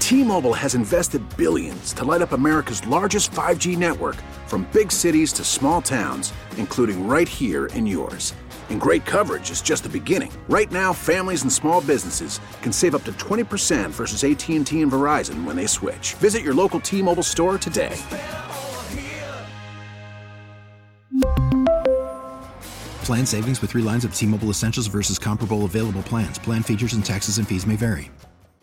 T-Mobile has invested billions to light up America's largest 5G network, from big cities to small towns, including right here in yours. And great coverage is just the beginning. Right now, families and small businesses can save up to 20% versus AT&T and Verizon when they switch. Visit your local T-Mobile store today. Plan savings with 3 lines of T-Mobile Essentials versus comparable available plans. Plan features and taxes and fees may vary.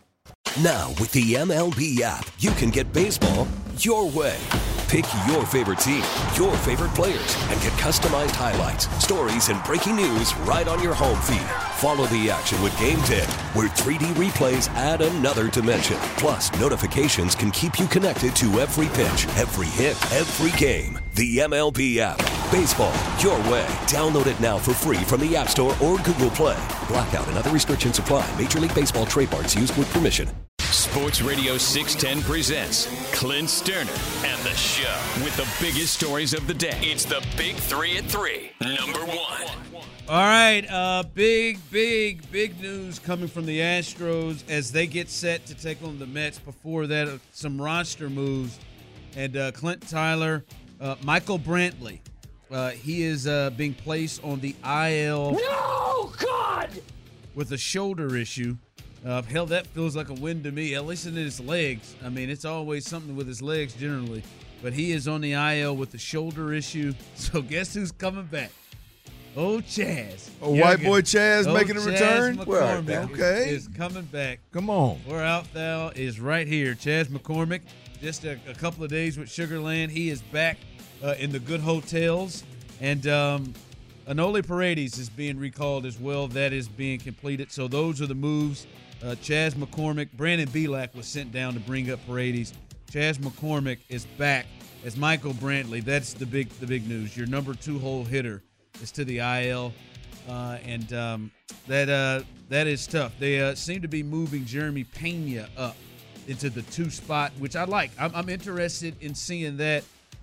Now, with the MLB app, you can get baseball your way. Pick your favorite team, your favorite players, and get customized highlights, stories, and breaking news right on your home feed. Follow the action with Game Day, where 3D replays add another dimension. Plus, notifications can keep you connected to every pitch, every hit, every game. The MLB app. Baseball your way. Download it now for free from the App Store or Google Play. Blackout and other restrictions apply. Major League Baseball trademarks used with permission. Sports Radio 610 presents Clint Sterner and the show with the biggest stories of the day. It's the Big 3 at 3, number 1. All right, big news coming from the Astros as they get set to take on the Mets. Before that, some roster moves. And Clint Tyler, Michael Brantley, he is being placed on the IL. No, God! With a shoulder issue. Hell, that feels like a win to me, at least in his legs. I mean, it's always something with his legs generally. But he is on the IL with a shoulder issue. So guess who's coming back? Oh, Chaz. Oh, white boy Chaz making a return? Okay. Is coming back. Come on. We're out now is right here. Chaz McCormick, just a couple of days with Sugarland. He is back in the good hotels. And Anoli Paredes is being recalled as well. That is being completed. So those are the moves. Chaz McCormick, Brandon Belak was sent down to bring up Paredes. Chaz McCormick is back as Michael Brantley. That's the big news. Your number 2 hole hitter is to the IL, and that is tough. They seem to be moving Jeremy Pena up into the 2 spot, which I like. I'm interested in seeing that.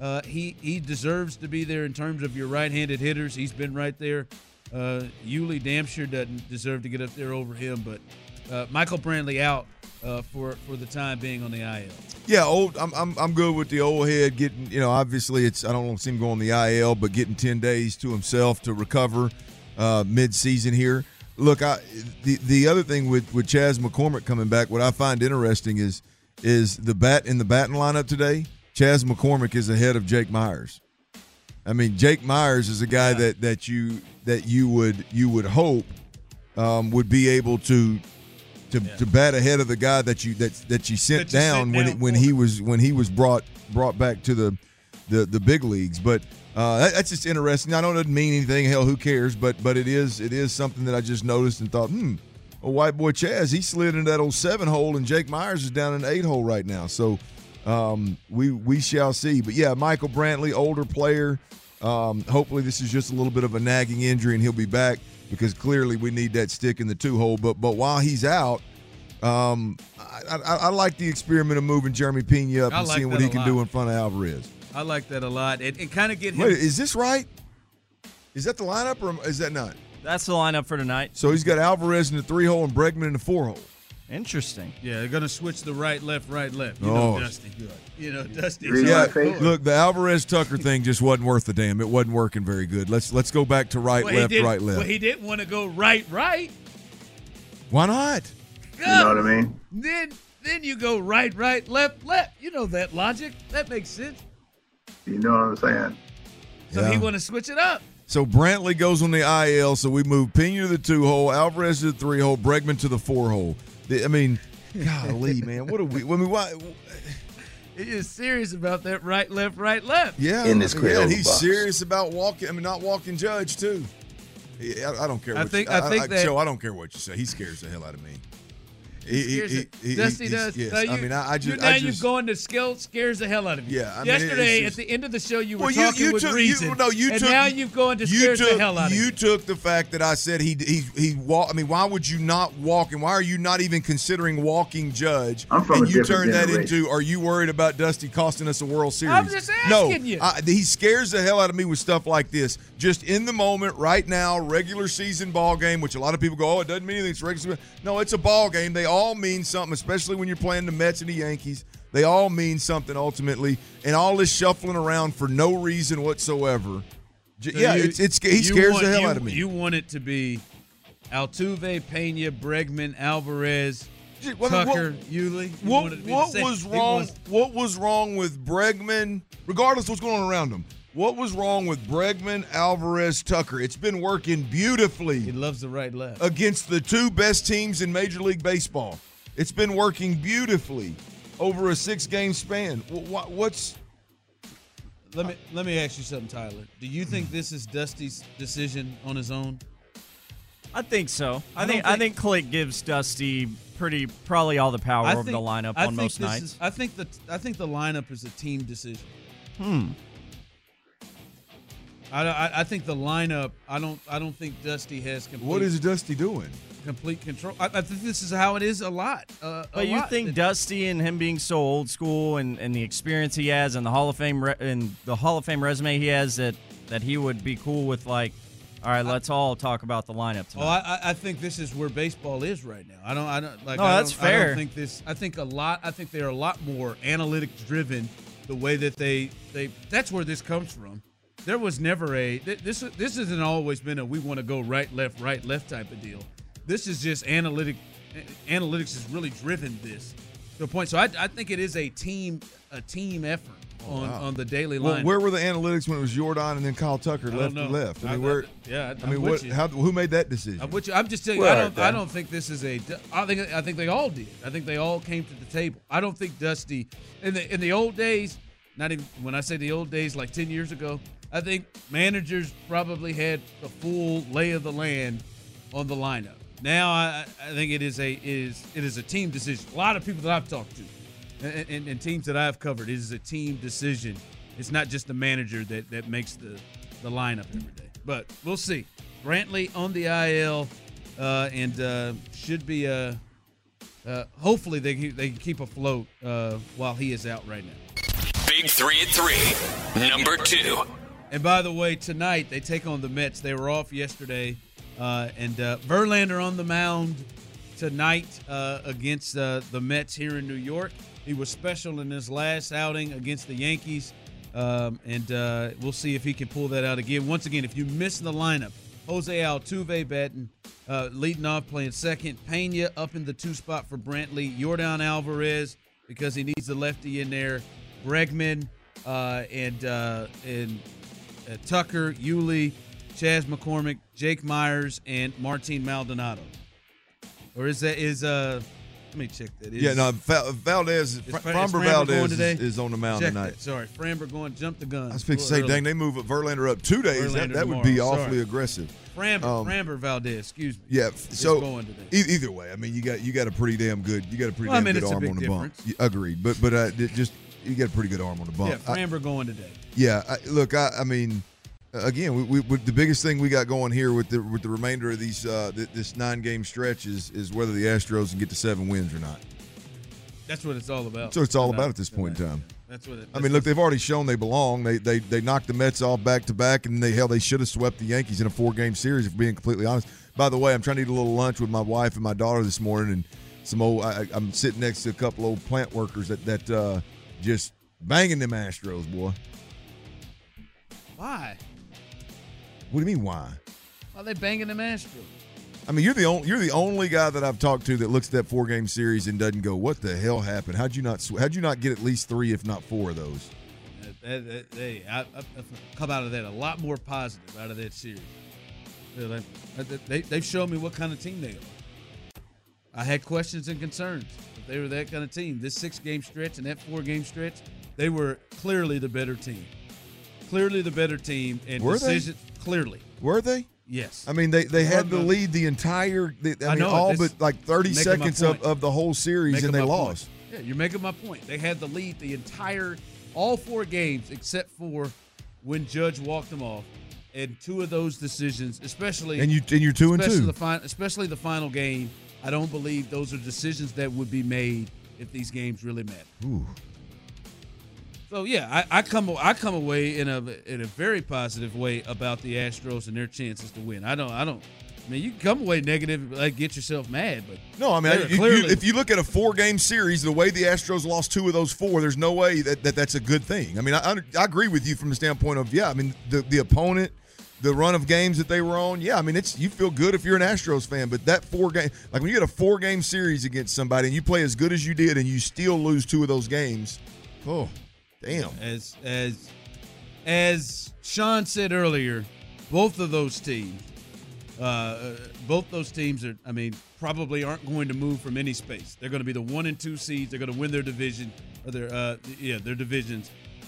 He deserves to be there in terms of your right-handed hitters. He's been right there. Yuli Damshire doesn't deserve to get up there over him, but Michael Brantley out for the time being on the IL. Yeah, I'm good with the old head getting, obviously I don't see him going on the IL, but getting 10 days to himself to recover mid-season here. Look, the other thing with Chaz McCormick coming back, what I find interesting is the batting lineup today. Chaz McCormick is ahead of Jake Myers. I mean, Jake Myers is a guy that you would hope would be able to bat ahead of the guy that you sent down when he was brought back to the big leagues. But that's just interesting. I know it doesn't mean anything. Hell, who cares? But it is something that I just noticed and thought, white boy Chaz, he slid into that old 7 hole, and Jake Myers is down in an 8 hole right now. So we shall see. But yeah, Michael Brantley, older player. Hopefully this is just a little bit of a nagging injury and he'll be back, because clearly we need that stick in the 2 hole. But while he's out, I like the experiment of moving Jeremy Pena up and seeing what he can do in front of Alvarez. I like that a lot. And kind of get him. Wait, is this right? Is that the lineup or is that not? That's the lineup for tonight. So he's got Alvarez in the 3 hole and Bregman in the 4 hole. Interesting. Yeah, they're going to switch the right, left. Dusty. Dusty. Yeah, look, the Alvarez-Tucker thing just wasn't worth the damn. It wasn't working very good. Let's go back to right, left. Well, he didn't want to go right. Why not? You know what I mean? Then you go right, left. You know that logic. That makes sense. You know what I'm saying? So he want to switch it up. So Brantley goes on the IL, so we move Pena to the 2 hole, Alvarez to the 3 hole, Bregman to the 4 hole. I mean, golly, man, what are we? I mean, why? He is serious about that right, left. Yeah, in this crazy. And he's serious about walking. I mean, not walking Judge too. I don't care. I don't care what you say. He scares the hell out of me. Dusty does. Now you've gone to scares the hell out of you. Yeah. Yesterday, at the end of the show, you were talking with reason. Now you've gone to scares the hell out of you. You took the fact that I said he walk. I mean, why would you not walk? And why are you not even considering walking Judge? I'm from and a you different turned that generation. into, are you worried about Dusty costing us a World Series? I'm just asking you. He scares the hell out of me with stuff like this. Just in the moment, right now, regular season ball game, which a lot of people go, it doesn't mean anything. It's regular season. No, it's a ball game. They all mean something, especially when you're playing the Mets and the Yankees. They all mean something ultimately, and all this shuffling around for no reason whatsoever. So he scares the hell out of me. You want it to be Altuve, Pena, Bregman, Alvarez, Tucker, Yuli. What was wrong with Bregman? Regardless of what's going on around him, what was wrong with Bregman, Alvarez, Tucker? It's been working beautifully. He loves the right left against the two best teams in Major League Baseball. It's been working beautifully over a 6-game span. What's? Let me ask you something, Tyler. Do you think this is Dusty's decision on his own? I think so. I think Click gives Dusty probably all the power over the lineup on most nights. I think the lineup is a team decision. I think the lineup. I don't think Dusty has complete. What is Dusty doing? Complete control. I think this is how it is a lot. But you think Dusty and him being so old school and the experience he has and the Hall of Fame resume he has that he would be cool with, like, all right, let's all talk about the lineup tonight. Oh, I think this is where baseball is right now. That's fair. I don't think this. I think they're a lot more analytics driven. The way that they that's where this comes from. There was never this hasn't always been a we want to go right left type of deal. This is just analytics has really driven this to a point. So I think it is a team effort on the daily line. Well, where were the analytics when it was Jordan and then Kyle Tucker left? Who made that decision? I'm just telling you. I don't think this is a. I think they all did. I think they all came to the table. I don't think Dusty in the old days. Not even when I say the old days, like 10 years ago. I think managers probably had the full lay of the land on the lineup. Now I think it is a team decision. A lot of people that I've talked to and teams that I've covered, it is a team decision. It's not just the manager that makes the lineup every day. But we'll see. Brantley on the IL and should be hopefully they can keep afloat while he is out right now. Big 3 at 3, number 2. And by the way, tonight they take on the Mets. They were off yesterday. And Verlander on the mound tonight against the Mets here in New York. He was special in his last outing against the Yankees, and we'll see if he can pull that out again. Once again, if you miss the lineup, Jose Altuve batting, leading off, playing second. Pena up in the 2 spot for Brantley. Yordan Alvarez, because he needs the lefty in there. Bregman and Tucker, Yuli, Chas McCormick, Jake Myers, and Martin Maldonado. Or let me check that. Valdez, Framber Valdez is on the mound tonight. Sorry, Framber jumped the gun. I was fixing to say, dang, they move Verlander up 2 days. That would be awfully aggressive. Framber Valdez, excuse me. Yeah, so going today. Either way, I mean, you got a pretty damn good, good arm on the bump. Agreed, but you got a pretty good arm on the bump. Yeah, Framber going today. Yeah, I mean. Again, we the biggest thing we got going here with the remainder of these this 9-game stretch is whether the Astros can get to 7 wins or not. That's what it's all about. So it's all about at this point in time. That's what. I mean, look, they've already shown they belong. They knocked the Mets off back to back, and they should have swept the Yankees in a 4-game series. If being completely honest. By the way, I'm trying to eat a little lunch with my wife and my daughter this morning, and some I'm sitting next to a couple old plant workers that just banging them Astros, boy. Why? What do you mean, why? Why are they banging the Astros? I mean, you're the only guy that I've talked to that looks at that 4-game series and doesn't go, "What the hell happened? How'd you not get at least 3, if not 4 of those?" I've come out of that a lot more positive out of that series. They've shown me what kind of team they are. I had questions and concerns. If they were that kind of team, this 6-game stretch and that 4-game stretch, they were clearly the better team. Clearly the better team. And were decisions, they? Clearly. Were they? Yes. I mean, they had the lead the entire but like 30 seconds of the whole series, and they lost. Yeah, you're making my point. They had the lead the entire all 4 games except for when Judge walked them off. And 2 of those decisions, especially and you're 2-2. Especially the final game, I don't believe those are decisions that would be made if these games really matter. Ooh. So yeah, I come away in a very positive way about the Astros and their chances to win. I don't I mean, you can come away negative, like get yourself mad, but no, I mean, clearly, if you look at a 4-game series, the way the Astros lost 2 of those 4, there's no way that's a good thing. I mean, I agree with you from the standpoint of, I mean, the opponent, the run of games that they were on, I mean, you feel good if you're an Astros fan, but that 4-game, like when you get a 4-game series against somebody and you play as good as you did and you still lose 2 of those games, oh, damn. As Sean said earlier, both those teams are, I mean, probably aren't going to move from any space. They're going to be the 1 and 2 seeds. They're going to win their division, or their divisions.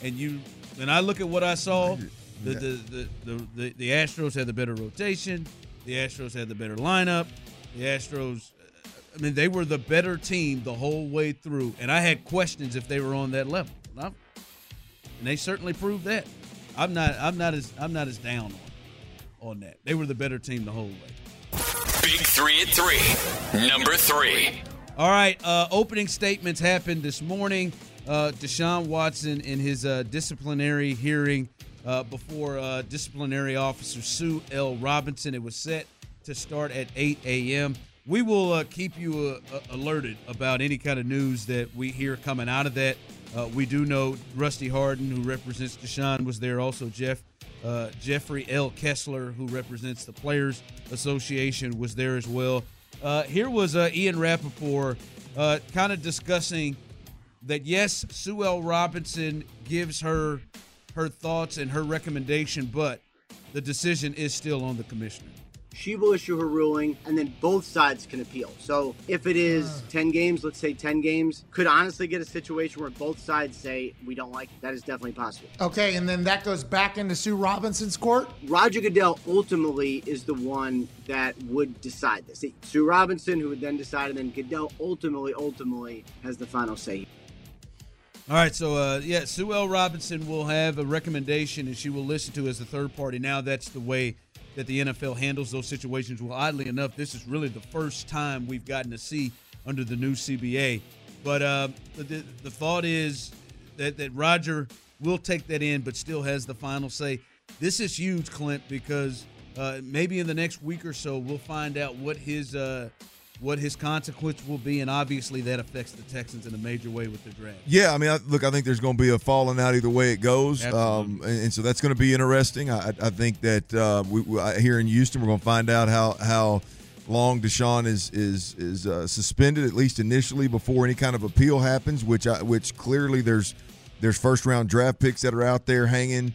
And I look at what I saw. The Astros had the better rotation. The Astros had the better lineup. The Astros, I mean, they were the better team the whole way through. And I had questions if they were on that level. And they certainly proved that. I'm not as down on that. They were the better team the whole way. Big 3 at 3. Number 3. All right. Opening statements happened this morning. Deshaun Watson in his disciplinary hearing before disciplinary officer Sue L. Robinson. It was set to start at 8 a.m. We will keep you alerted about any kind of news that we hear coming out of that. We do know Rusty Hardin, who represents Deshaun, was there. Also, Jeffrey L. Kessler, who represents the Players Association, was there as well. Here was Ian Rappaport kind of discussing that, yes, Sue L. Robinson gives her thoughts and her recommendation, but the decision is still on the commissioner. She will issue her ruling, and then both sides can appeal. So if it is 10 games, let's say 10 games, could honestly get a situation where both sides say, we don't like it. That is definitely possible. Okay, and then that goes back into Sue Robinson's court? Roger Goodell ultimately is the one that would decide this. Sue Robinson, who would then decide, and then Goodell ultimately has the final say. All right, so, Sue L. Robinson will have a recommendation, and she will listen to as a third party. Now that's the way that the NFL handles those situations. Well, oddly enough, this is really the first time we've gotten to see under the new CBA. But the thought is that Roger will take that in, but still has the final say. This is huge, Clint, because maybe in the next week or so we'll find out what his consequence will be, and obviously that affects the Texans in a major way with the draft. Yeah, I mean, I think there's going to be a falling out either way it goes, and so that's going to be interesting. I think that we here in Houston we're going to find out how long Deshaun is suspended, at least initially, before any kind of appeal happens. Which clearly there's first round draft picks that are out there hanging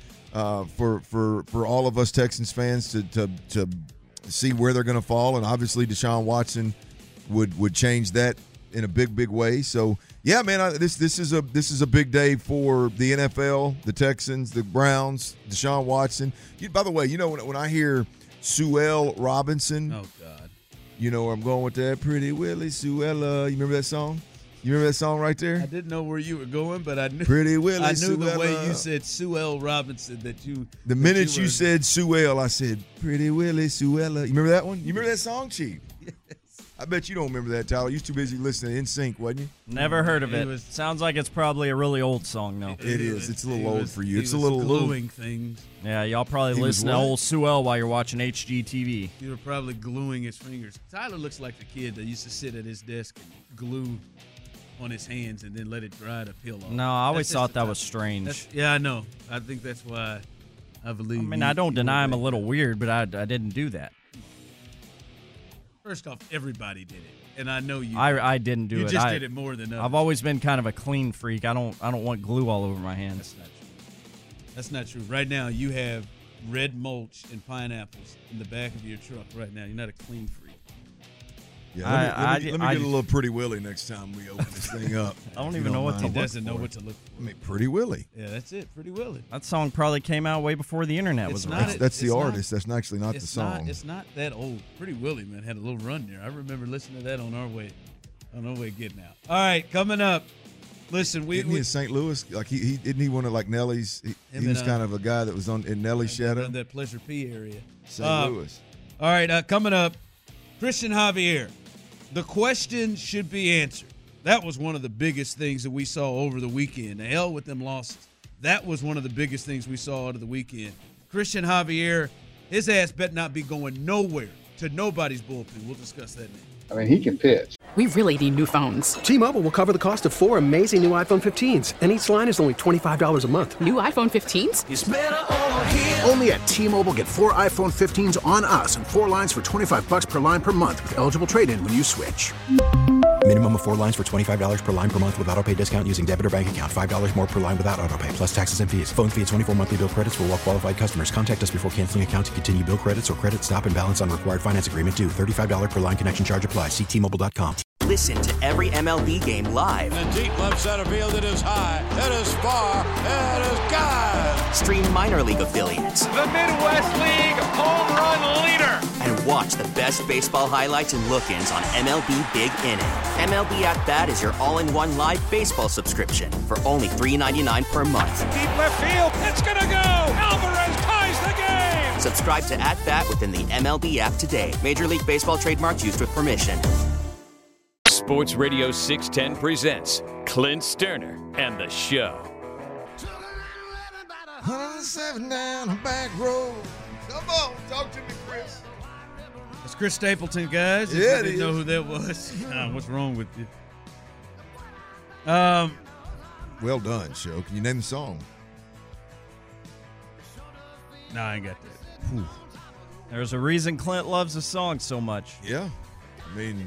for all of us Texans fans to see where they're going to fall, and obviously Deshaun Watson would change that in a big way. So yeah, man, this is a big day for the NFL, the Texans, the Browns, Deshaun Watson. By the way, you know when I hear Sue L. Robinson, oh God, you know where I'm going with that. Pretty Willie Sue Ella. You remember that song? You remember that song right there? I didn't know where you were going, but I knew. Pretty Willie. I knew Sue the Ella. way you said Sue L. Robinson that you. The minute you said Sue L, I said Pretty Willie Sue Ella. You remember that one? You remember that song, Chief? Yes. I bet you don't remember that, Tyler. You was too busy listening to NSYNC, wasn't you? Never heard of it. Sounds like it's probably a really old song, though. It is. It's a little old for you. It's a little little gluing things. Yeah, y'all probably listen to old Sue L while you're watching HGTV. You were probably gluing his fingers. Tyler looks like the kid that used to sit at his desk and glue on his hands and then let it dry to peel off. No, I always thought that was strange. Yeah, I know. I think that's why I believe. I mean, I don't deny I'm a little weird, but I didn't do that. First off, everybody did it, and I know you. I didn't do it. You just did it more than others. I've always been kind of a clean freak. I don't want glue all over my hands. That's not true. That's not true. Right now, you have red mulch and pineapples in the back of your truck. Right now, you're not a clean freak. Yeah, let me get a little Pretty Willie next time we open this thing up. I don't even know what to look for. He doesn't know what to look for. I mean, Pretty Willie. Yeah, that's it. Pretty Willie. That song probably came out way before the internet was around. That's the artist. That's actually not the song. It's not that old. Pretty Willie, man, had a little run there. I remember listening to that on our way getting out. All right, coming up. Listen, we in St. Louis, like he didn't he one of like Nelly's. He was kind of a guy that was in Nelly's shadow. In that Pleasure P area. St. Louis. All right, coming up, Christian Javier. The question should be answered. That was one of the biggest things that we saw over the weekend. The hell with them losses. That was one of the biggest things we saw out of the weekend. Christian Javier, his ass better not be going nowhere to nobody's bullpen. We'll discuss that next. I mean, he can pitch. We really need new phones. T-Mobile will cover the cost of 4 amazing new iPhone 15s, and each line is only $25 a month. New iPhone 15s? It's better over here. Only at T-Mobile, get 4 iPhone 15s on us and 4 lines for $25 per line per month with eligible trade-in when you switch. Minimum of 4 lines for $25 per line per month with autopay discount using debit or bank account. $5 more per line without autopay, plus taxes and fees. Phone fee at 24 monthly bill credits for well-qualified customers. Contact us before canceling account to continue bill credits or credit stop and balance on required finance agreement due. $35 per line connection charge applies. See T-Mobile.com. Listen to every MLB game live. In the deep left center field, it is high, it is far, it is gone. Stream minor league affiliates. The Midwest League home run leader. And watch the best baseball highlights and look-ins on MLB Big Inning. MLB At Bat is your all-in-one live baseball subscription for only $3.99 per month. Deep left field, it's gonna go. Alvarez ties the game. Subscribe to At Bat within the MLB app today. Major League Baseball trademarks used with permission. Sports Radio 610 presents Clint Sterner and the Show. 107 down the back road. Come on, talk to me, Chris. It's Chris Stapleton, guys. If Yeah, you didn't know who that was. What's wrong with you? Well done, Show. Can you name the song? No, I ain't got that. Whew. There's a reason Clint loves the song so much. Yeah. I mean,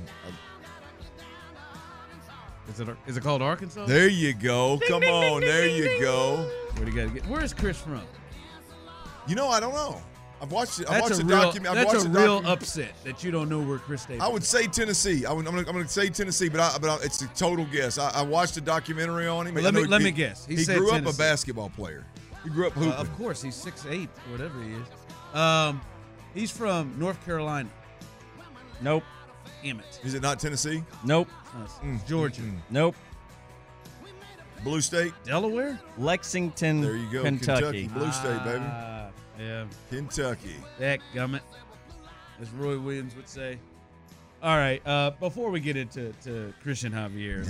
Is it called Arkansas? there you go. Ding, Come ding, on, ding, there ding, you ding, go. Where do you gotta get? Where is Chris from? You know, I don't know. I've watched it. That's a real upset that you don't know where Chris Stapleton. I would say Tennessee. I'm going to say Tennessee, but it's a total guess. I watched a documentary on him. Well, let me guess. He grew up a basketball player. He grew up hooping. Of course, he's 6'8", whatever he is. He's from North Carolina. Nope. Damn it. Is it not Tennessee? Nope. Georgia. Nope. Blue State? Delaware? Lexington, There you go. Kentucky. Blue State, baby. Yeah. Kentucky. Dadgummit, as Roy Williams would say. All right. Before we get into Christian Javier,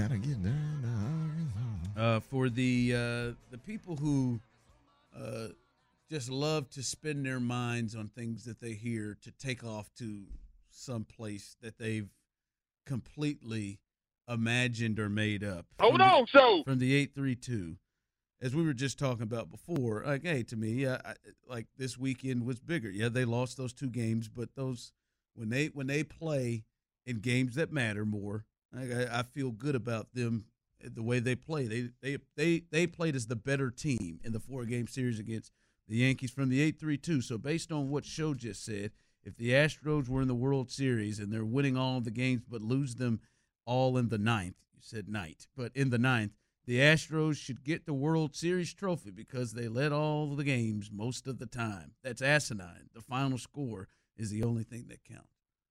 for the people who just love to spend their minds on things that they hear to take off to some place that they've completely imagined or made up. Hold on, so from the 832. As we were just talking about before, like, hey, to me, like this weekend was bigger. Yeah, they lost those 2 games, but those when they play in games that matter more, I feel good about them the way they play. They played as the better team in the 4-game series against the Yankees from the 832. So based on what Show just said, if the Astros were in the World Series and they're winning all of the games but lose them all in the 9th, you said night, but in the 9th. The Astros should get the World Series trophy because they led all the games most of the time. That's asinine. The final score is the only thing that counts.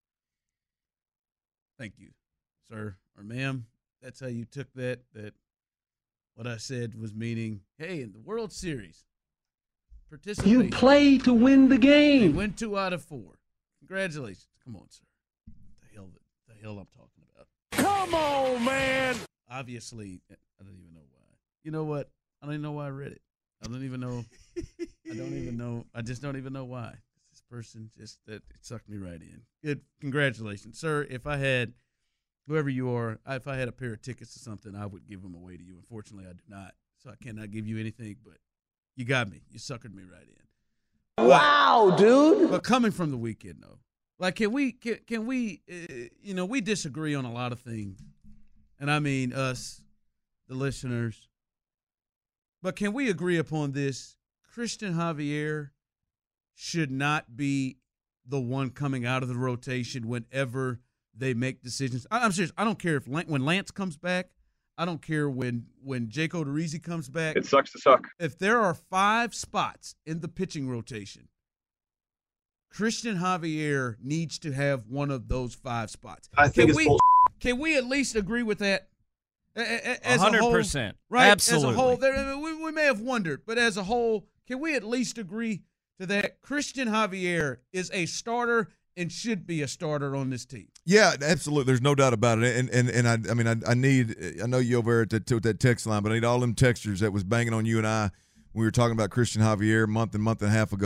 Thank you, sir or ma'am. That's how you took that what I said was meaning, hey, in the World Series, participate. You play to win the game. They win 2 out of 4. Congratulations. Come on, sir. The hell I'm talking about. come on, man. Obviously, I don't even know why. You know what? I don't even know why I read it. I don't even know. I just don't even know why. This person it sucked me right in. Good. Congratulations, sir. If I had, whoever you are, if I had a pair of tickets or something, I would give them away to you. Unfortunately, I do not. So I cannot give you anything, but you got me. You suckered me right in. Wow, dude. But coming from the weekend, though, like, can we, we disagree on a lot of things. And I mean us, the listeners. But can we agree upon this? Christian Javier should not be the one coming out of the rotation whenever they make decisions. I'm serious. I don't care when Lance comes back. I don't care when Jake Odorizzi comes back. It sucks to suck. If there are 5 spots in the pitching rotation, Christian Javier needs to have one of those 5 spots. I think Can we at least agree with that? As 100%. Right? Absolutely. As a whole, we may have wondered, but as a whole, can we at least agree to that? Christian Javier is a starter and should be a starter on this team. Yeah, absolutely. There's no doubt about it. And I know you over at that text line, but I need all them textures that was banging on you and I when we were talking about Christian Javier a month and a half ago.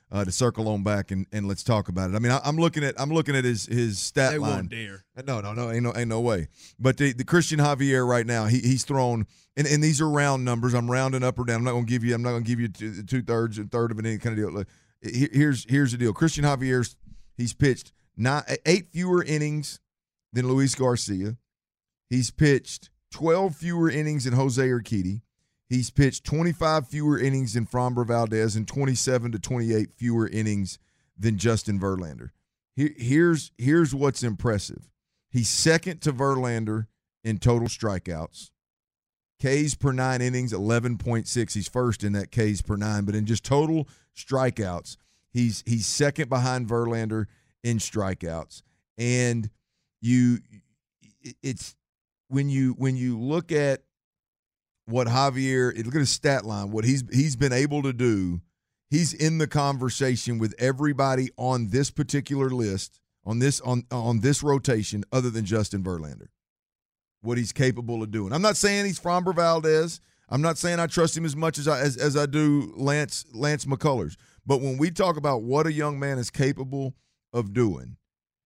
to circle on back and let's talk about it. I mean, I'm looking at his stat They line. won't dare. No, ain't no way. But the Christian Javier right now, he's thrown, and these are round numbers. I'm rounding up or down. I'm not going to give you 2/3 and third of any kind of deal. Here's the deal. Christian Javier, he's pitched 8 fewer innings than Luis Garcia. He's pitched 12 fewer innings than Jose Urquidy. He's pitched 25 fewer innings than Framber Valdez and 27 to 28 fewer innings than Justin Verlander. Here's what's impressive. He's second to Verlander in total strikeouts. Ks per 9 innings, 11.6. He's first in that Ks per 9, but in just total strikeouts, he's second behind Verlander in strikeouts. And it's when you look at what Javier, look at his stat line, what he's been able to do, he's in the conversation with everybody on this particular list, on this rotation, other than Justin Verlander. What he's capable of doing. I'm not saying he's Framber Valdez. I'm not saying I trust him as much as I do Lance McCullers. But when we talk about what a young man is capable of doing,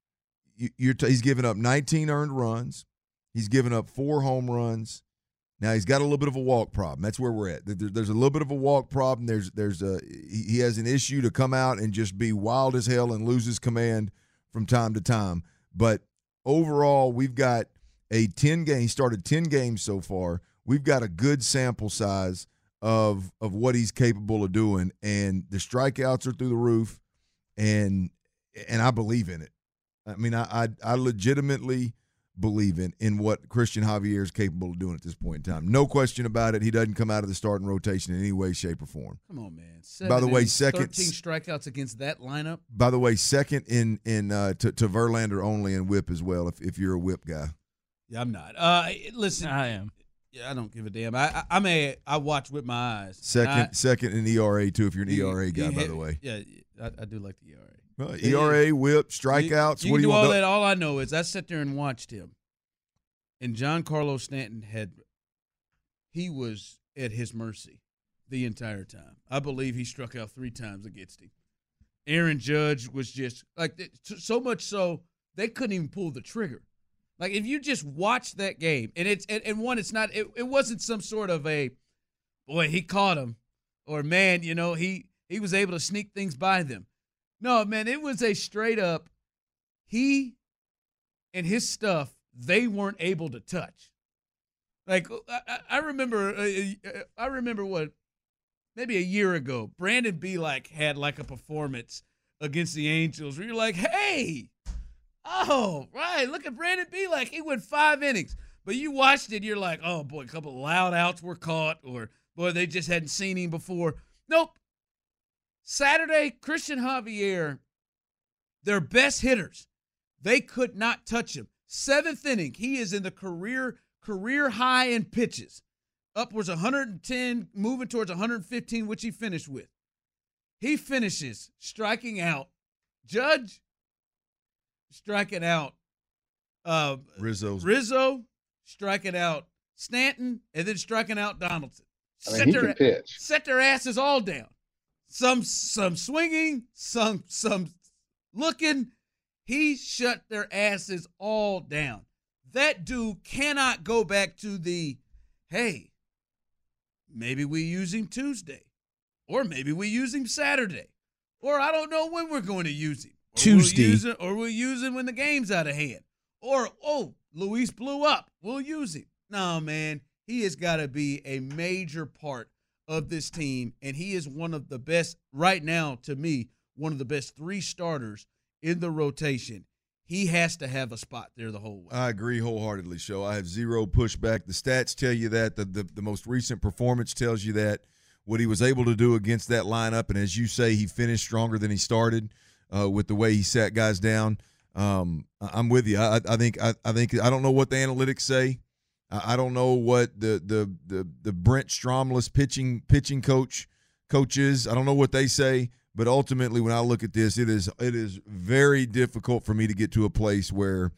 he's given up 19 earned runs. He's given up 4 home runs. Now he's got a little bit of a walk problem. That's where we're at. There's a little bit of a walk problem. He has an issue to come out and just be wild as hell and lose his command from time to time. But overall, we've got a 10-game. He started 10 games so far. We've got a good sample size of what he's capable of doing, and the strikeouts are through the roof, and I believe in it. I mean, I legitimately believe in what Christian Javier is capable of doing at this point in time. No question about it. He doesn't come out of the starting rotation in any way, shape, or form. Come on, man. By the way, second 13 strikeouts against that lineup. By the way, second in to Verlander only in WHIP as well. If you're a WHIP guy. Yeah, I'm not. Listen, I am. Yeah, I don't give a damn. I watch with my eyes. Second in ERA too. If you're an ERA guy, by the way. Yeah, I do like the ERA. Well, ERA, WHIP, strikeouts. You what do you do want? all that. All I know is I sat there and watched him. And Giancarlo Stanton he was at his mercy the entire time. I believe he struck out 3 times against him. Aaron Judge was just like so much so they couldn't even pull the trigger. Like if you just watch that game, and it wasn't some sort of a boy he caught him, or man he was able to sneak things by them. No, man, it was a straight up he and his stuff they weren't able to touch. Like I remember what maybe a year ago, Brandon Bielak had like a performance against the Angels where you're like, hey, oh, right, look at Brandon Bielak. He went 5 innings. But you watched it, you're like, oh, boy, a couple of loud outs were caught, or, boy, they just hadn't seen him before. Nope. Saturday, Christian Javier, their best hitters, they could not touch him. 7th inning, he is in the career high in pitches. Upwards 110, moving towards 115, which he finished with. He finishes striking out Judge, striking out Rizzo, striking out Stanton, and then striking out Donaldson. He can pitch. Set their asses all down. Some swinging, some looking. He shut their asses all down. That dude cannot go back to the, hey, maybe we use him Tuesday, or maybe we use him Saturday, or I don't know when we're going to use him. Tuesday. We'll use him when the game's out of hand. Or, Luis blew up. We'll use him. No, man, he has got to be a major part of this team, and he is one of the best, right now, to me, one of the best 3 starters in the rotation. He has to have a spot there the whole way. I agree wholeheartedly, Sho. I have zero pushback. The stats tell you that. The most recent performance tells you that. What he was able to do against that lineup, and as you say, he finished stronger than he started with the way he sat guys down. I'm with you. I think I don't know what the analytics say. I don't know what the Brent Stromless pitching coach is. I don't know what they say. But ultimately, when I look at this, it is very difficult for me to get to a place where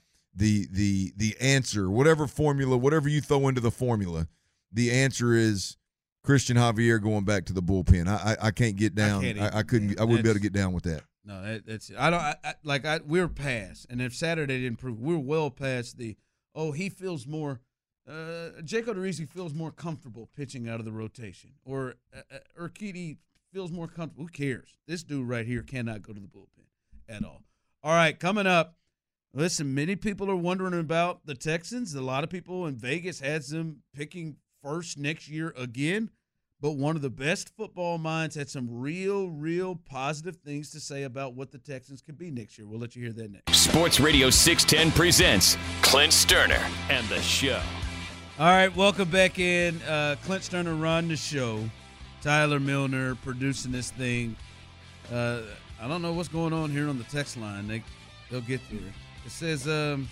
the answer, whatever formula, whatever you throw into the formula, the answer is Christian Javier going back to the bullpen. I can't get down. I wouldn't be able to get down with that. No, that's we're past. And if Saturday didn't prove, we're well past the. He feels more. Jacob DeRisi feels more comfortable pitching out of the rotation, or Urquidy feels more comfortable. Who cares? This dude right here cannot go to the bullpen at all. All right, coming up. Listen, many people are wondering about the Texans. A lot of people in Vegas has them picking first next year again. But one of the best football minds had some real positive things to say about what the Texans could be next year. We'll let you hear that next. Sports Radio 610 presents Clint Sterner and the Show. All right, welcome back in. Clint Sterner run the show. Tyler Milner producing this thing. I don't know what's going on here on the text line. They'll get there. It says from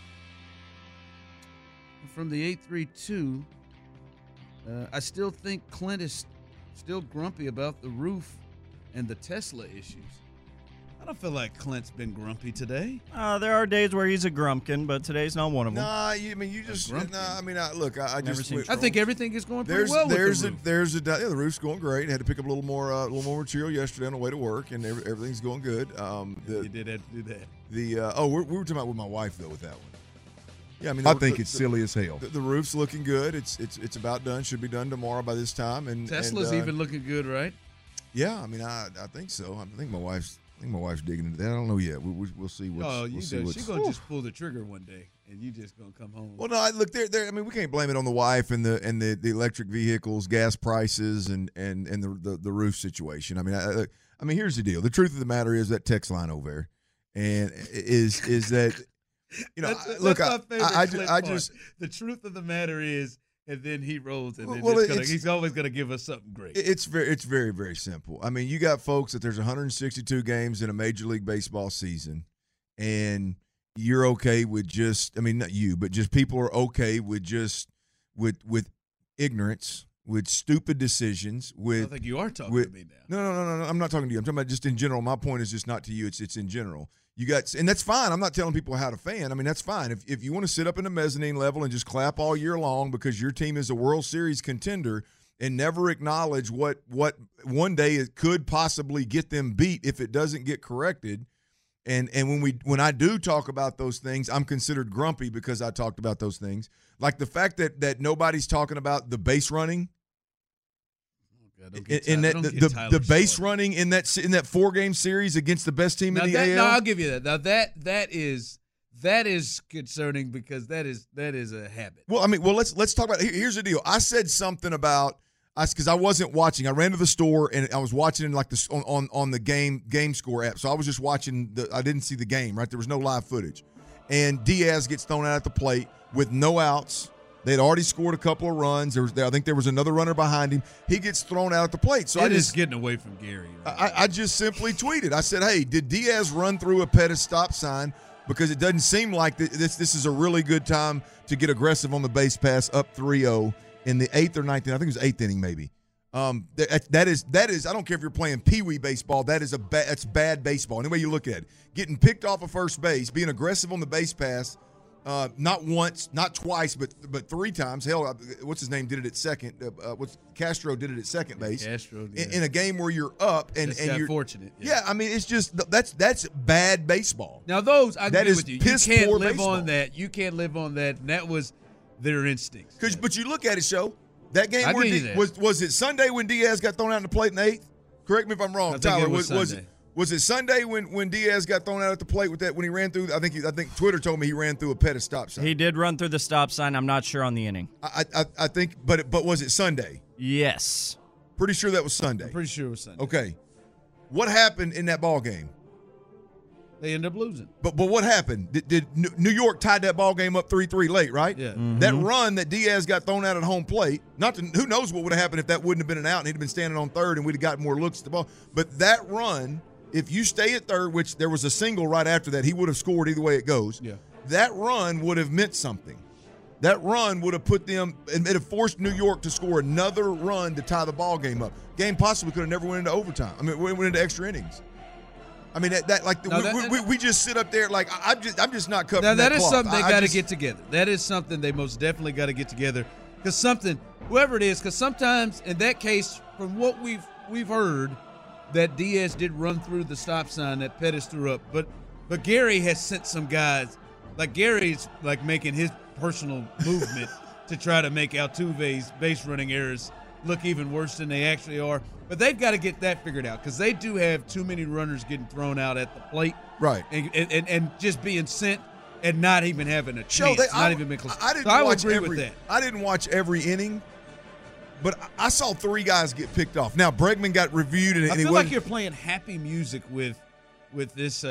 the 832, I still think Clint is still grumpy about the roof and the Tesla issues. I don't feel like Clint's been grumpy today. There are days where he's a grumpkin, but today's not one of them. I think everything is going pretty well. The roof's going great. I had to pick up a little more material yesterday on the way to work, and everything's going good. You did have to do that. We were talking about with my wife though with that one. Yeah, I think it's silly as hell. The roof's looking good. It's about done. Should be done tomorrow by this time. And Tesla's even looking good, right? Yeah, I think so. I think my wife's digging into that. I don't know yet. We'll see. She's gonna just pull the trigger one day, and you just gonna come home. Well, no, look, there. We can't blame it on the wife and the electric vehicles, gas prices, and the roof situation. Here's the deal. The truth of the matter is that text line over there, and is that. That's my favorite part. The truth of the matter is, and then he rolls, and then he's always going to give us something great. It's very, very simple. You got folks that there's 162 games in a Major League Baseball season, and you're okay with just, not you, but just people are okay with just with ignorance, with stupid decisions. I think you are talking to me now. No. I'm not talking to you. I'm talking about just in general. My point is just not to you. It's in general. And that's fine. I'm not telling people how to fan. That's fine. If you want to sit up in the mezzanine level and just clap all year long because your team is a World Series contender and never acknowledge what one day it could possibly get them beat if it doesn't get corrected. And when I do talk about those things, I'm considered grumpy because I talked about those things. Like the fact that nobody's talking about the base running. The base running in that 4-game series against the best team in the AL. No, I'll give you that. Now that is concerning because that is a habit. Well, let's talk about it. Here's the deal. I said something about because I wasn't watching. I ran to the store and I was watching on the game score app. So I was just watching I didn't see the game. Right, there was no live footage, and Diaz gets thrown out at the plate with no outs. They'd already scored a couple of runs. I think there was another runner behind him. He gets thrown out at the plate. So it is getting away from Gary. Right? I just simply tweeted. I said, hey, did Diaz run through a Pettis stop sign? Because it doesn't seem like this is a really good time to get aggressive on the base pass up 3-0 in the 8th or 9th. I think it was 8th inning maybe. That is. I don't care if you're playing peewee baseball. That's bad baseball. Any way you look at it, getting picked off of first base, being aggressive on the base pass. Not once, not twice, but 3 times. Hell, what's his name did it at second? Castro did it at second base. Castro, in a game where you're up and you're fortunate. Yeah, it's just that's bad baseball. Now I agree with you. You can't live baseball. on that. You can't live on that. And that was their instincts. But you look at it, Show. That game was it Sunday when Diaz got thrown out in the plate in the 8th? Correct me if I'm wrong, Tyler. Was it Sunday when Diaz got thrown out at the plate with that when he ran through? I think Twitter told me he ran through a Pettis stop sign. He did run through the stop sign. I'm not sure on the inning. I think, but was it Sunday? Yes. Pretty sure that was Sunday. I'm pretty sure it was Sunday. Okay. What happened in that ball game? They ended up losing. But what happened? Did New York tied that ball game up 3-3 late, right? Yeah. Mm-hmm. That run that Diaz got thrown out at home plate, who knows what would have happened if that wouldn't have been an out and he'd have been standing on third and we'd have gotten more looks at the ball. But that run, if you stay at third, which there was a single right after that, he would have scored either way it goes. Yeah. That run would have meant something. That run would have put them – it have forced New York to score another run to tie the ball game up. Game possibly could have never went into overtime. Went into extra innings. We just sit up there like I'm just not covering that. Now that is something they got to get together. That is something they most definitely got to get together because something whoever it is, because sometimes in that case, from what we've heard, that Diaz did run through the stop sign that Pettis threw up. But Gary has sent some guys, like Gary's like making his personal movement to try to make Altuve's base running errors look even worse than they actually are. But they've got to get that figured out because they do have too many runners getting thrown out at the plate. Right. And just being sent and not even having a chance, not even being close. I would agree with that. I didn't watch every inning, but I saw 3 guys get picked off. Now, Bregman got reviewed. And I he feel wasn't, like you're playing happy music with this.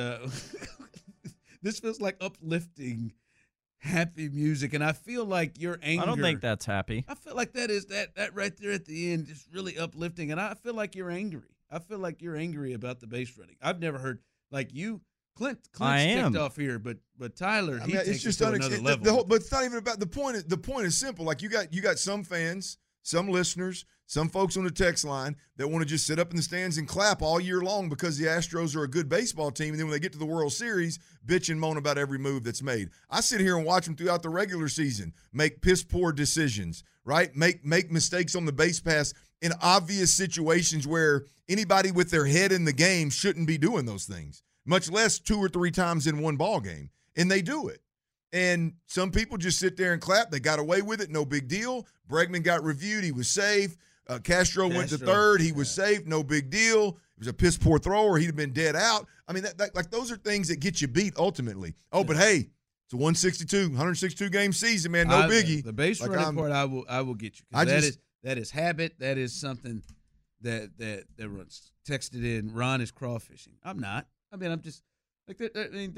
This feels like uplifting, happy music, and I feel like your anger. I don't think that's happy. I feel like that is that right there at the end is really uplifting, and I feel like you're angry. I feel like you're angry about the base running. I've never heard like you, Clint ticked off here, but Tyler, he takes it to another level. But it's not even about the point. The point is simple. Like you got some fans, some listeners, some folks on the text line that want to just sit up in the stands and clap all year long because the Astros are a good baseball team, and then when they get to the World Series, bitch and moan about every move that's made. I sit here and watch them throughout the regular season make piss-poor decisions, right? Make mistakes on the base pass in obvious situations where anybody with their head in the game shouldn't be doing those things, much less 2 or 3 times in one ball game, and they do it. And some people just sit there and clap. They got away with it, no big deal. Bregman got reviewed. He was safe. Castro went to third. He was safe. No big deal. It was a piss-poor thrower. He'd have been dead out. I mean, like those are things that get you beat ultimately. Oh, but hey, it's a 162-game season, man. No biggie. The base running part, I will get you. That is habit. That is something that runs. Texted in, Ron is crawfishing. I'm not. I mean, I'm just like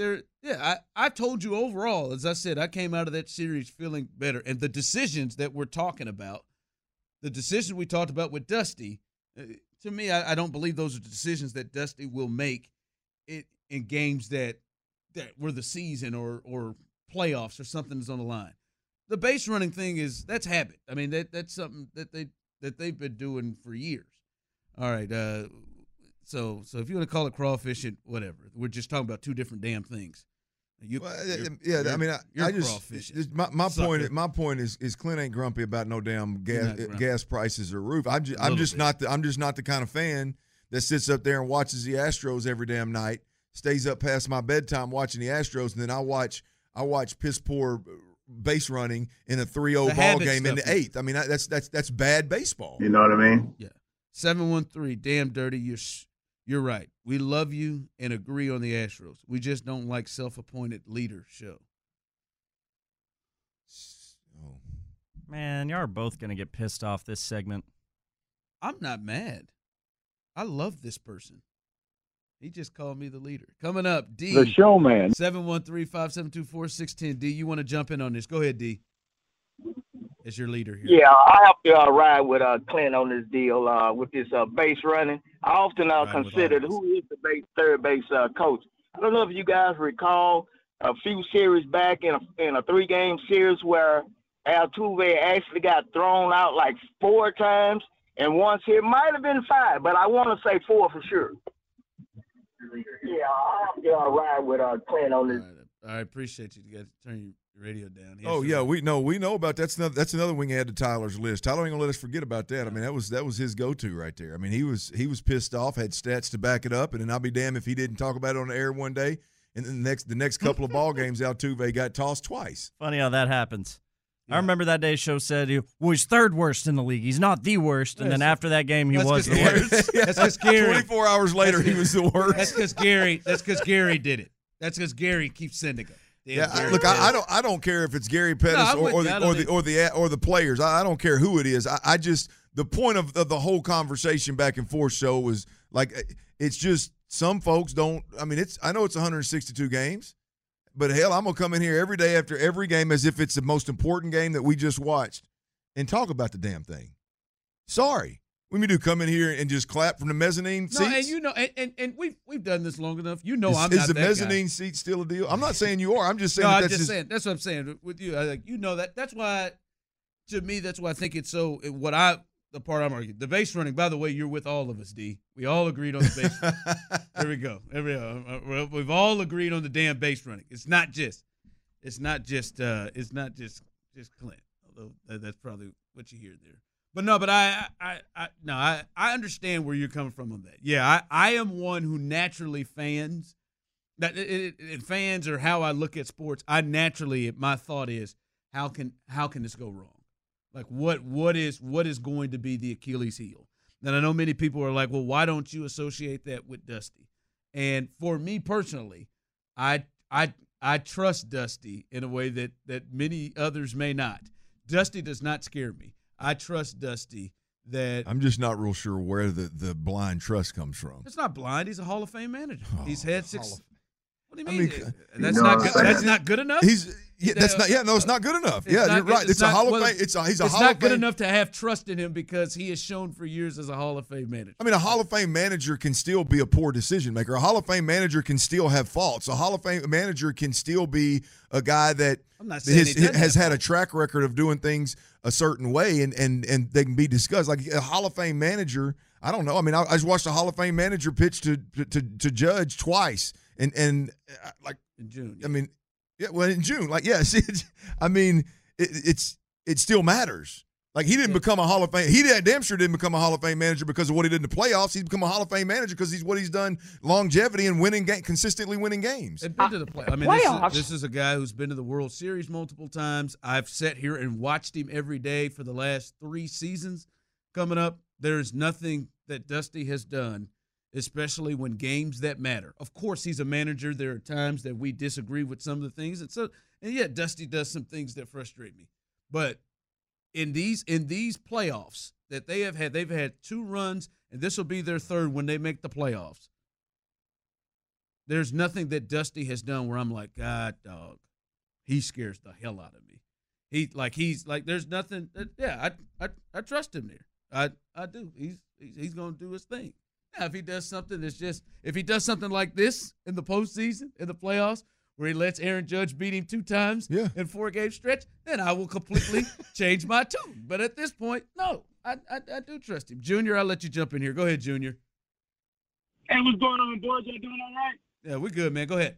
I told you overall, as I said, I came out of that series feeling better, and the decisions that we're talking about. The decision we talked about with Dusty, to me, I don't believe those are the decisions that Dusty will make in games that were the season or playoffs or something that's on the line. The base running thing that's habit. I mean, that's something that they've been doing for years. All right, so if you want to call it crawfishing, whatever. We're just talking about 2 different damn things. My point is Clint ain't grumpy about no damn gas prices or roof. I'm just not the kind of fan that sits up there and watches the Astros every damn night, stays up past my bedtime watching the Astros, and then I watch piss poor base running in a 3-0 ball game in the 8th. I mean that's bad baseball. You know what I mean? Yeah. 713, damn dirty. You're right. We love you and agree on the Astros. We just don't like self-appointed leader show. Man, y'all are both going to get pissed off this segment. I'm not mad. I love this person. He just called me the leader. Coming up, D. The showman. 713-572-4610. D, you want to jump in on this? Go ahead, D. As your leader here. Yeah, I have to ride with Clint on this deal with this base running. I often considered who is the third base coach. I don't know if you guys recall a few series back in a 3-game series where Altuve actually got thrown out like 4 times, and once it might have been 5, but I want to say 4 for sure. Yeah, I have to ride with Clint on this. I appreciate you. You got to turn your radio down. We know about that's another wing add to Tyler's list. Tyler ain't gonna let us forget about that. I mean, that was his go-to right there. I mean, he was pissed off, had stats to back it up, and then I'll be damned if he didn't talk about it on the air one day. And then the next couple of ball games, Altuve got tossed twice. Funny how that happens. Yeah. I remember that day show said he's 3rd worst in the league. He's not the worst. And then after that game, he was the worst. That's because Gary. 24 hours later, he was the worst. That's because Gary did it. That's because Gary keeps sending it. Look, I don't care if it's Gary Pettis or the players. I don't care who it is. I just the point of the whole conversation back and forth show was like it's just some folks don't. I mean, I know it's 162 games, but hell, I'm gonna come in here every day after every game as if it's the most important game that we just watched and talk about the damn thing. Sorry. What do you do? Come in here and just clap from the mezzanine seats? No, and we've done this long enough. I'm not that guy. Is the mezzanine seat still a deal? I'm not saying you are. I'm just saying saying. That's what I'm saying with you. That. That's why, to me, that's why I think it's so. The part I'm arguing, the base running. By the way, you're with all of us, D. We all agreed on the base. There we go. We've all agreed on the damn base running. It's not just Clint. Although that's probably what you hear there. But I understand where you're coming from on that. Yeah, I am one who naturally fans or how I look at sports. My thought is how can this go wrong? Like what is going to be the Achilles heel? And I know many people are like, well, why don't you associate that with Dusty? And for me personally, I trust Dusty in a way that many others may not. Dusty does not scare me. I trust Dusty that I'm just not real sure where the blind trust comes from. It's not blind. He's a Hall of Fame manager. He's had six. What do you mean? That's not good enough. It's not good enough. You're right. It's a Hall of Fame. He's a Hall of Fame. It's not good enough to have trust in him because he has shown for years as a Hall of Fame manager. I mean, a Hall of Fame manager can still be a poor decision maker. A Hall of Fame manager can still have faults. A Hall of Fame manager can still be a guy that has had a track record of doing things a certain way, and they can be discussed. Like a Hall of Fame manager, I don't know. I mean, I just watched a Hall of Fame manager pitch to Judge twice, and like in June. I mean, in June, I mean, it still matters. Like he didn't become a Hall of Fame. He damn sure didn't become a Hall of Fame manager because of what he did in the playoffs. He's become a Hall of Fame manager because he's what he's done, longevity and consistently winning games. And been to the playoffs. I mean, this is a guy who's been to the World Series multiple times. I've sat here and watched him every day for the last 3 seasons coming up. There's nothing that Dusty has done, especially when games that matter. Of course, he's a manager. There are times that we disagree with some of the things, and Dusty does some things that frustrate me, but. In these playoffs that they've had 2 runs, and this will be their 3rd when they make the playoffs. There's nothing that Dusty has done where I'm like, God, dog, he scares the hell out of me. There's nothing. I trust him there. I do. He's gonna do his thing. Now, if he does something if he does something like this in the postseason, in the playoffs, where he lets Aaron Judge beat him 2 times in 4-game stretch, then I will completely change my tune. But at this point, no, I do trust him. Junior, I'll let you jump in here. Go ahead, Junior. Hey, what's going on, boys? Y'all doing all right? Yeah, we're good, man. Go ahead.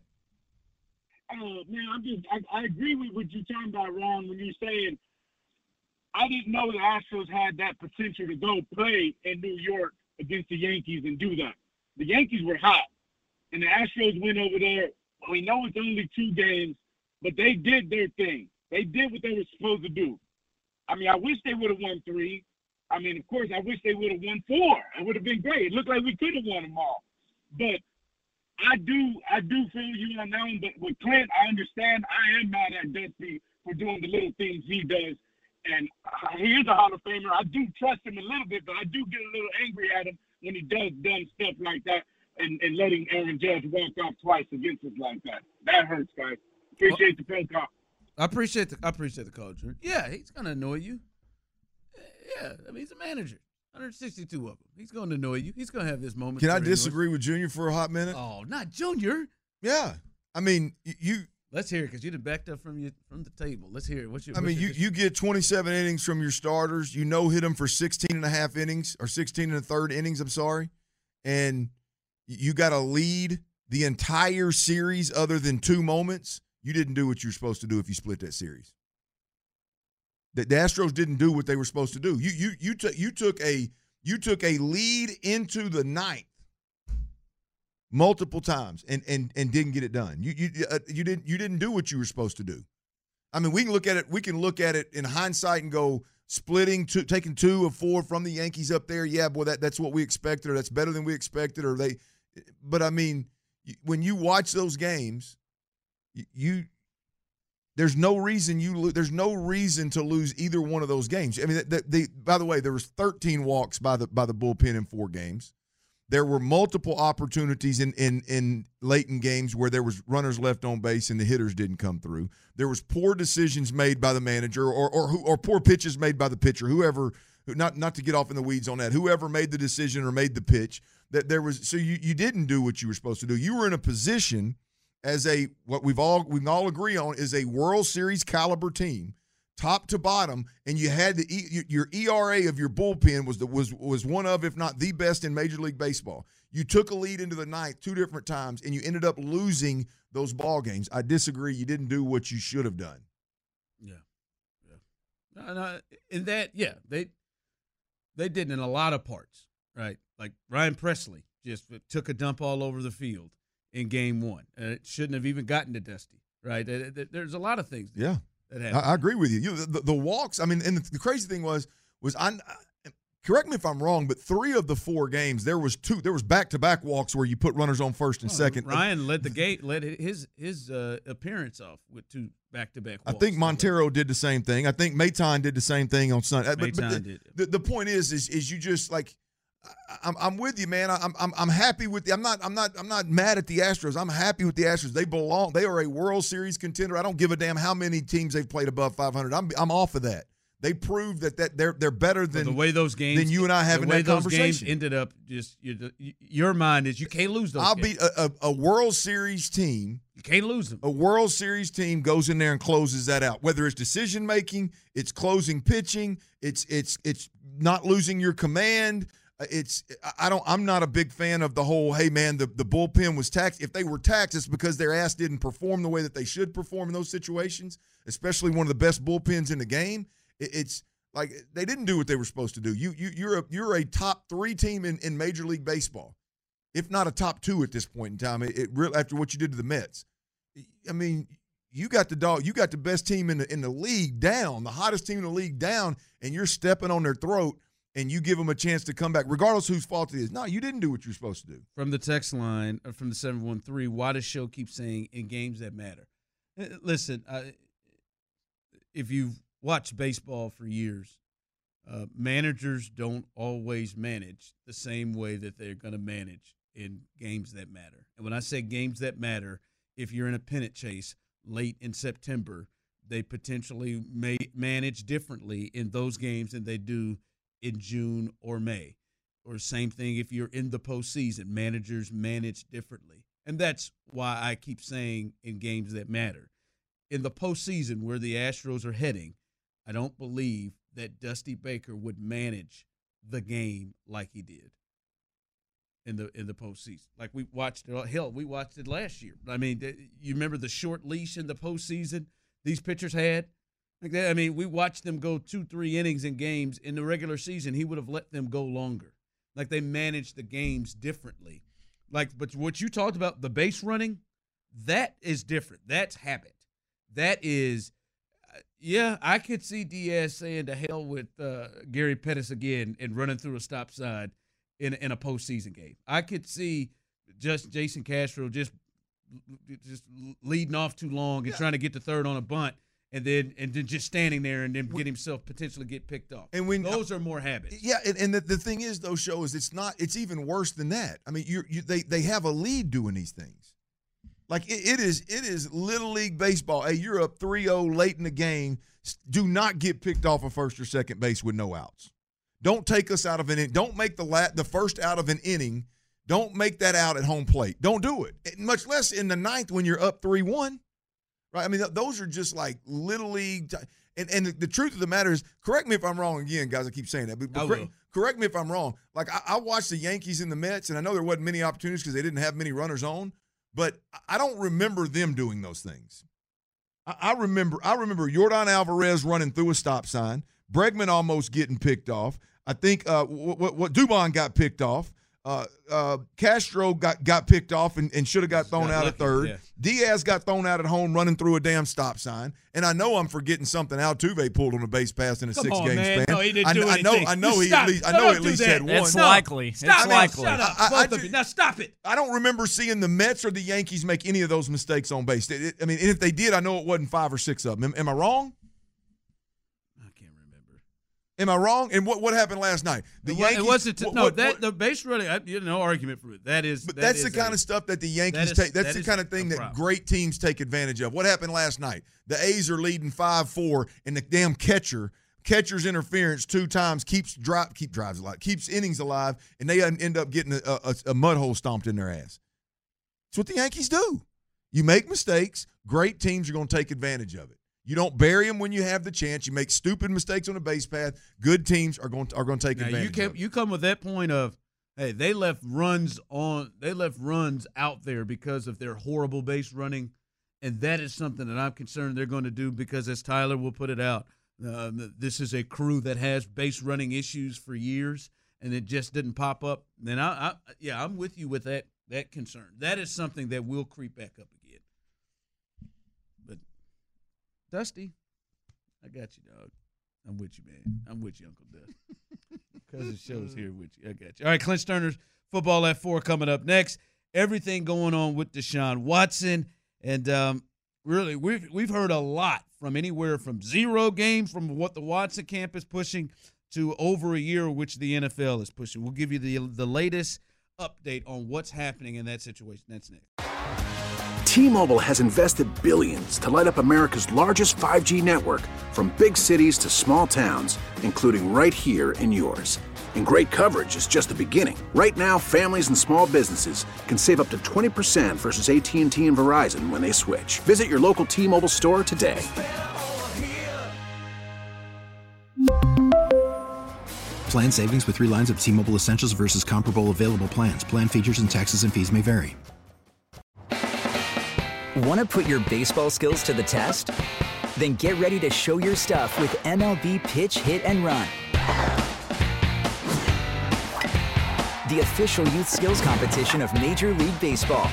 Man, I agree with what you're talking about, Ron, when you're saying I didn't know the Astros had that potential to go play in New York against the Yankees and do that. The Yankees were hot, and the Astros went over there. We know it's only 2 games, but they did their thing. They did what they were supposed to do. I mean, I wish they would have won 3. I mean, of course, I wish they would have won 4. It would have been great. It looked like we could have won them all. But I do feel you on that one. But with Clint, I understand. I am mad at Dusty for doing the little things he does. And he is a Hall of Famer. I do trust him a little bit, but I do get a little angry at him when he does dumb stuff like that. And letting Aaron Judge walk off twice against us like that. That hurts, guys. Appreciate the phone call. I appreciate the call, Junior. Yeah, he's going to annoy you. Yeah, I mean, he's a manager. 162 of them. He's going to annoy you. He's going to have this moment. Can I disagree with Junior for a hot minute? Oh, not Junior. Yeah. I mean, you. Let's hear it because you done backed up from the table. Let's hear it. You get 27 innings from your starters. You hit them for 16 and a half innings or 16 and a third innings, I'm sorry. And you got to lead the entire series other than 2 moments. You didn't do what you were supposed to do if you split that series. The Astros didn't do what they were supposed to do. You took a lead into the 9th multiple times and didn't get it done. You didn't do what you were supposed to do. I mean, we can look at it in hindsight and go taking 2 of 4 from the Yankees up there. Yeah, boy, that's what we expected, or that's better than we expected, or they. But I mean, when you watch those games, there's no reason to lose either one of those games. I mean, by the way, there was 13 walks by the bullpen in 4 games. There were multiple opportunities in late in games where there was runners left on base and the hitters didn't come through. There was poor decisions made by the manager or poor pitches made by the pitcher, whoever. Not to get off in the weeds on that. Whoever made the decision or made the pitch, so you didn't do what you were supposed to do. You were in a position as what we can all agree on is a World Series caliber team, top to bottom, and you had your ERA of your bullpen was one of, if not the best in Major League Baseball. You took a lead into the 9th 2 different times, and you ended up losing those ball games. I disagree. You didn't do what you should have done. Yeah. No, in that, yeah, they did in a lot of parts, right? Like Ryan Presley just took a dump all over the field in game one. It shouldn't have even gotten to Dusty, right? There's a lot of things that happen. I agree with you. The walks, I mean, and the crazy thing was correct me if I'm wrong, but 3 of the 4 games there was back-to-back walks where you put runners on first and second. Ryan led his appearance off with 2 back-to-back walks. I think Montero did the same thing. I think Maton did the same thing on Sunday. But the point is you just like I'm with you, man. I'm happy with I'm not mad at the Astros. I'm happy with the Astros. They are a World Series contender. I don't give a damn how many teams they've played above 500. I'm off of that. They proved that they're better than the way those games than you and I having that conversation. The way those games ended up, just your mind is you can't lose those. I'll games. be a World Series team. You can't lose them. A World Series team goes in there and closes that out. Whether it's decision making, it's closing pitching, it's not losing your command. I'm not a big fan of the whole, hey man, the bullpen was taxed. If they were taxed, it's because their ass didn't perform the way that they should perform in those situations, especially one of the best bullpens in the game. It's like they didn't do what they were supposed to do. You're a top 3 team in Major League Baseball, if not a top 2 at this point in time. After what you did to the Mets, I mean, you got the best team in the league down, the hottest team in the league down, and you're stepping on their throat, and you give them a chance to come back, regardless whose fault it is. No, you didn't do what you're supposed to do. From the text line, from the 713, why does show keep saying in games that matter? Listen, if you've watched baseball for years, managers don't always manage the same way that they're going to manage in games that matter. And when I say games that matter, if you're in a pennant chase late in September, they potentially may manage differently in those games than they do in June or May. Or same thing if you're in the postseason, managers manage differently. And that's why I keep saying in games that matter. In the postseason where the Astros are heading, I don't believe that Dusty Baker would manage the game like he did in the postseason. Like we watched it. Hell, we watched it last year. I mean, you remember the short leash in the postseason these pitchers had? Like that. I mean, we watched them go 2-3 innings in games. In the regular season, he would have let them go longer. Like they managed the games differently. But what you talked about, the base running, that is different. That's habit. That is. Yeah, I could see Diaz saying to hell with Gary Pettis again and running through a stop sign in a postseason game. I could see just Jason Castro just leading off too long and trying to get to third on a bunt and then just standing there and then get himself potentially get picked off. And those are more habits. Yeah, and the thing is, those shows, it's even worse than that. I mean, they have a lead doing these things. Like it is Little League Baseball. Hey, you're up 3-0 late in the game. Do not get picked off of first or second base with no outs. Don't take us out of an inning. Don't make the first out of an inning. Don't make that out at home plate. Don't do it. Much less in the ninth when you're up 3-1. Right? I mean, those are just like Little League. And the truth of the matter is, correct me if I'm wrong again, guys. I keep saying that. But correct me if I'm wrong. Like I watched the Yankees and the Mets, and I know there wasn't many opportunities because they didn't have many runners on. But I don't remember them doing those things. I remember Yordan Alvarez running through a stop sign, Bregman almost getting picked off. I think what Dubon got picked off. Castro got picked off and should have got thrown out at third. Yeah. Diaz got thrown out at home running through a damn stop sign. And I know I'm forgetting something. Altuve pulled on a base pass in a 6-game span. No, he didn't do anything. I know he at least had one. It's likely. Stop it's likely. Shut up, both of you. Now stop it. I don't remember seeing the Mets or the Yankees make any of those mistakes on base. I mean, and if they did, I know it wasn't 5 or 6 of them. Am I wrong? Am I wrong? And what happened last night? The Yankees. The base running. No argument for it. That's the kind of stuff that the Yankees take. That's the kind of thing that great teams take advantage of. What happened last night? The A's are leading 5-4, and the damn catcher's interference 2 times keeps drives alive, keeps innings alive, and they end up getting a mud hole stomped in their ass. That's what the Yankees do. You make mistakes. Great teams are going to take advantage of it. You don't bury them when you have the chance. You make stupid mistakes on the base path. Good teams are going to take advantage of it. You come with that point of, hey, they left runs out there because of their horrible base running, and that is something that I'm concerned they're going to do because, as Tyler will put it out, this is a crew that has base running issues for years, and it just didn't pop up, then I'm with you with that concern. That is something that will creep back up again. But Dusty, I got you, dog. I'm with you, man. I'm with you, Uncle Dusty. Cousin Show's here with you. I got you. All right, Clint Sterner's Football at 4 coming up next. Everything going on with Deshaun Watson, and really we've heard a lot from anywhere from 0 games from what the Watson camp is pushing to over a year, which the NFL is pushing. We'll give you the latest update on what's happening in that situation. That's next. T-Mobile has invested billions to light up America's largest 5G network, from big cities to small towns, including right here in yours. And great coverage is just the beginning. Right now, families and small businesses can save up to 20% versus AT&T and Verizon when they switch. Visit your local T-Mobile store today. Plan savings with 3 lines of T-Mobile Essentials versus comparable available plans. Plan features and taxes and fees may vary. Want to put your baseball skills to the test? Then get ready to show your stuff with MLB Pitch, Hit, and Run. The official youth skills competition of Major League Baseball.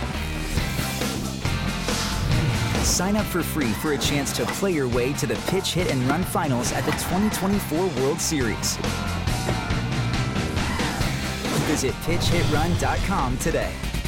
Sign up for free for a chance to play your way to the Pitch, Hit, and Run finals at the 2024 World Series. Visit PitchHitRun.com today.